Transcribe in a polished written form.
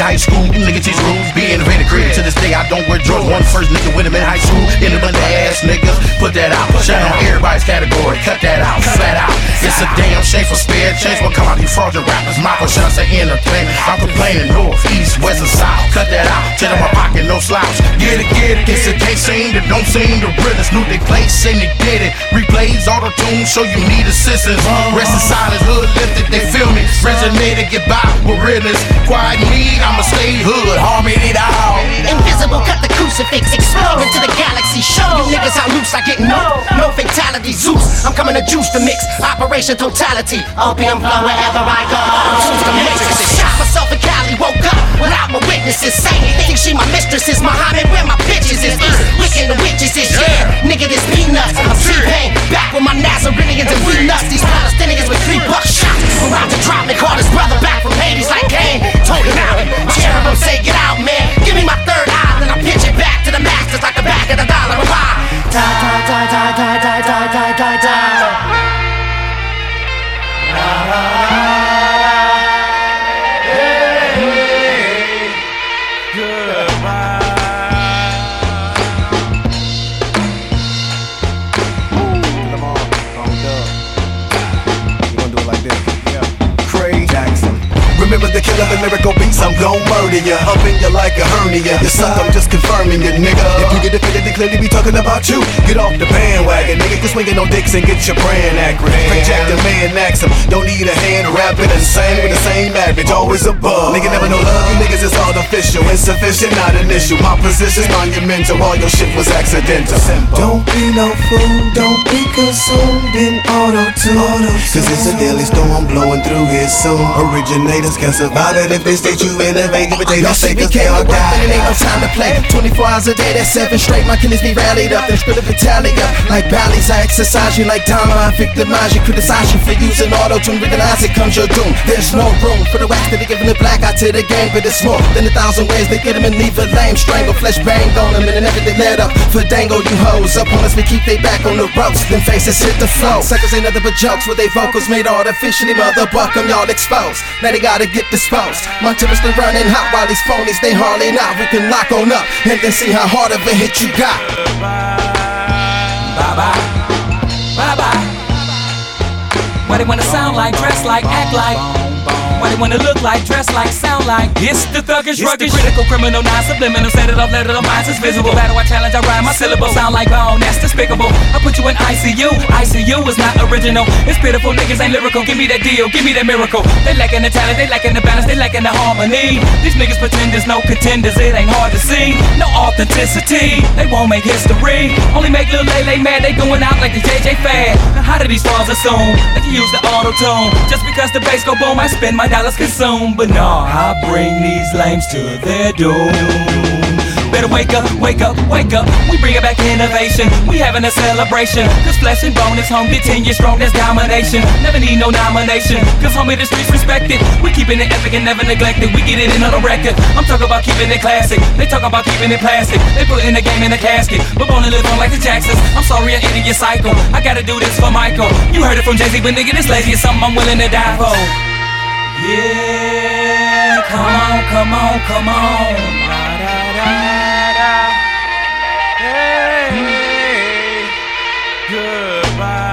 high school. Nigga teach rules, be innovative, creative. To this day, I don't wear Jordans. One first nigga with him in high school. In a bunch of ass niggas, put that out. Shine on everybody's category, cut that out, flat out. It's a damn shame for spare change. What come out these fraudulent rappers? Michael, should I say entertainment? I'm complaining north, east, west, and south. Cut that out, tell them my pocket, no slouch. Get it. It's a case scene that don't seem the realest. Knew they play, sing they did it. Replays, auto-tune, show you need assistance. Rest in silence, hood lifted, they feel me. Resonated, get by with realness. Quiet me, I'ma stay hood, harmony it all. Invisible, cut the crucifix, explode into the galaxy. Show you niggas how loose I get, no fatality. Zeus, I'm coming to juice the mix. Operation totality, opium flow wherever I go. Choose the matrix. Shot myself in Cali, woke up without my witnesses. Saying think she my mistress is Muhammad, where my bitches is. Wicking the witches is, yeah. Nigga, this peanuts. I'm T-Pain, back with my Nazarenians and we nuts. These Palestinians with $3 shots. Around to drop me, called his brother back from Hades like Cain. Told him out, cherubim say get out, man. Give me my third eye, then I pitch it back to the masters like the back of the dollar. Die, die, die, die, die, die, die, die, die, die. Remember the killer, the lyrical beats, I'm gon' murder ya. Up in ya like a hernia. You suck, I'm just confirming ya, nigga. If you get offended, they clearly be talking about you. Get off the bandwagon, nigga. Quit swinging on dicks and get your brand accurate. Project the man, ax him. Don't need a hand rapping and same with the same average. Always above. Nigga never know love. You niggas is artificial, insufficient, not an issue. My position's monumental. All your shit was accidental. Don't be no fool. Don't be consumed in auto-tune. Cause it's a daily storm blowing through here soon. Originators can survive it if they state you innovative, but they don't say cause they all die. It ain't no time to play. 24 hours a day, that's 7 straight. My killers be rallied up, then spit a battalion up. Like bally's, I exercise you like Dama. I victimize you, criticize you for using auto-tune. Recognize it comes your doom. There's no room for the wax that they giving the black eye to the game. But it's more than 1,000 ways they get them and leave a lame. Strangle, flesh bang on them, and then never they let up. For dangle, you hoes up on us, we keep they back on the ropes. Them faces hit the flow. Suckers ain't nothing but jokes with they vocals made artificially. Mother buck them, y'all exposed. Now they gotta get disposed. My timbers been running hot while these phonies they hardly not. We can lock on up and then see how hard of a hit you got. Bye bye, bye bye. What they wanna sound like, dress like, act like. What they wanna look like, dress like, sound like. It's the thuggish, ruggish, critical, criminal, non-subliminal. Set it up, let it up, minds is visible. Battle, I challenge, I rhyme, my syllables sound like bone, that's despicable. I put you in ICU, ICU is not original. It's pitiful, niggas ain't lyrical. Give me that deal, give me that miracle. They lacking the talent, they lacking the balance, they lacking the harmony. These niggas pretenders, no contenders, it ain't hard to see. No authenticity, they won't make history. Only make Lil Lele mad, they going out like the JJ fad. How do these frauds assume they can use the auto-tune? Just because the bass go boom, I spend my dollars consumed. But nah, I bring these lames to their doom. Better wake up, wake up, wake up. We bringing back innovation, we having a celebration. Cause flesh and bone is home, 10 years strong, that's domination. Never need no nomination, cause homie the streets respect it. We keeping it epic and never neglected, we get it in on the record. I'm talking about keeping it classic, they talk about keeping it plastic. They putting the game in a casket, but wanna live on like the Jacksons. I'm sorry I ended your cycle, I gotta do this for Michael. You heard it from Jay-Z, but nigga this lazy is something I'm willing to die for. Yeah, come on, come on, come on. Hey, goodbye.